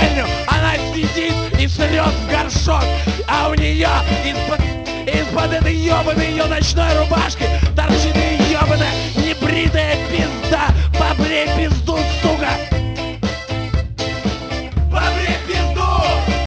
спальню, она сидит и срет в горшок, а у нее из-под этой ебаной ее ночной рубашки